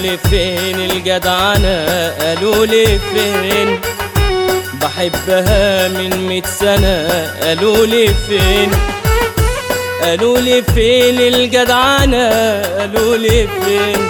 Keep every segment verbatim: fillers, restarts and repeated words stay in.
لي فين الجدعنة، قالوا لي فين بحبها من ميت سنة، قالوا لي فين قالوا لي فين الجدعنة، قالوا لي فين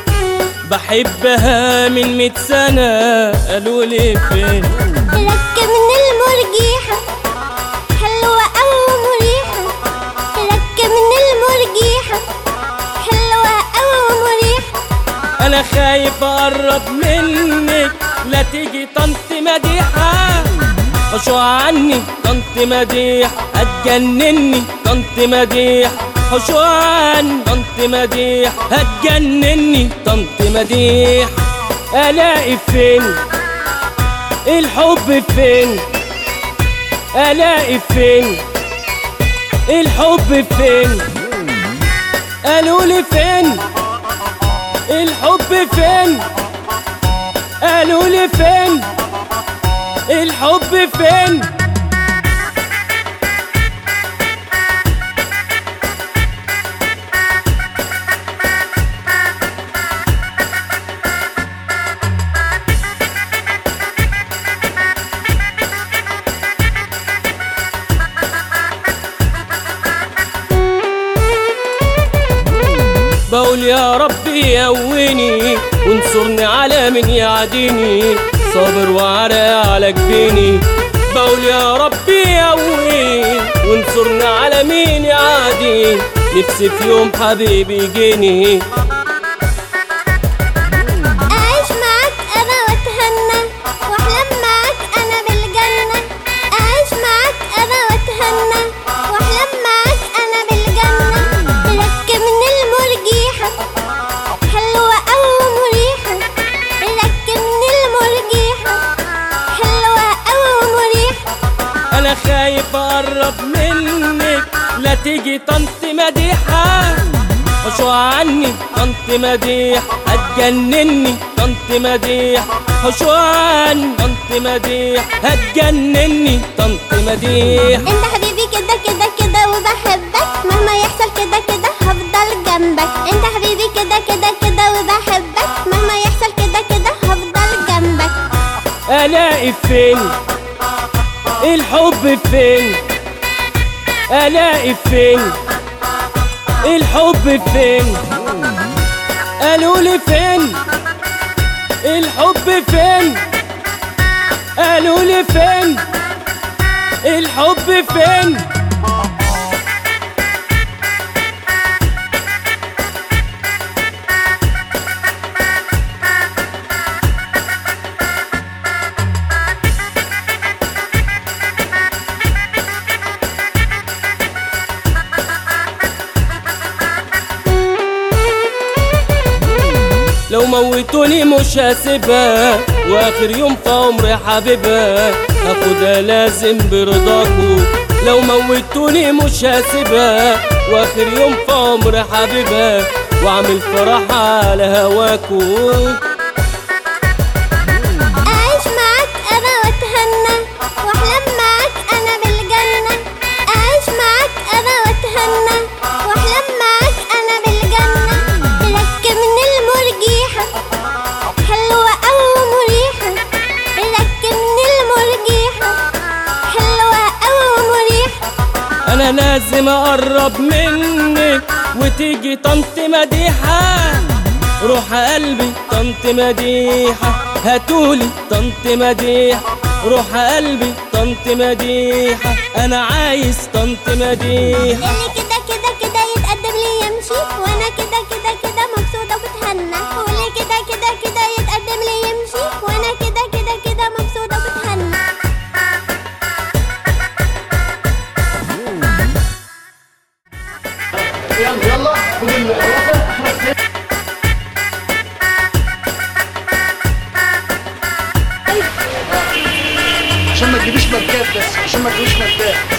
بحبها من ميت سنة، قالوا لي فين. ركب من المرجيحة حلوة أو مريحة، ركب من المرجيحة حلوة أو مريحة. أنا خايف أقرب منك لا تيجي طنط مديحة، حشو عني طنط مديح هتجنني، طنط مديح حشو عني طنط مديح هتجنني، طنط مديح. ألاقي فين الحب فين، ألاقي فين الحب فين، قالوا لي فين الحب فين، قالوا لي فين الحب فين. بقول يا ربي يقويني وانصرني على من يعاديني، صابر وعرق على جبيني. بقول يا ربي يقويني وانصرني على مين يعاديني، نفسي في يوم حبيبي يجيني. أعيش معاك أنا وأتهنى وأحلم معاك أنا بالجنة، أعيش معاك أنا وأتهنى وأحلم معاك أنا بالجنة. ركب من المرجيحة حلوة أو مريحة، ركب من المرجيحة حلوة أو مريحة. أنا خايف أقرب منك لا تيجي طنط مديحة، حشو عني طنط مديح هتجنني، طنط مديح حشو عني طنط مديح هتجنني، طنط مديح. انت حبيبي كده كده كده وبحبك، مهما يحصل كده كده هفضل جنبك. انت حبيبي كده كده كده وبحبك، مهما يحصل كده كده هفضل جنبك. ألاقي فين الحب فين، ألاقي فين الحب فين، قالوا لي فين الحب فين، قالوا لي فين الحب فين. لو موتوني مش هسيبها، واخر يوم في عمري حبيبها هاخدها لازم برضاكو. لو موتوني مش هسيبها، واخر يوم في عمري حبيبها واعمل فرح على هواكو. أعيش معاك أنا وأتهنى وأحلم معاك أنا بالجنة، أعيش معاك أنا وأتهنى وأحلم معاك أنا بالجنة. ركب من المرجيحة حلوة أو مريحة، ركب من المرجيحة حلوة أو مريحة. أنا لازم أقرب منك وتيجي طنط مديحة، روح قلبي طنط مديحة هاتولي طنط مديحة، روح قلبي طنط مديحة أنا عايز طنط مديحة. اللي كده كده كده يتقدم لي يمشي، وأنا كده كده كده مبسوطة وبتهنى. واللي كده كده كده يتقدم لي يمشي، وأنا كده كده كده مبسوطة وبتهنى. يلا يلا خد الرقصة عشان ما تجيبيش ماركات، بس عشان ما تجيبيش ماركات.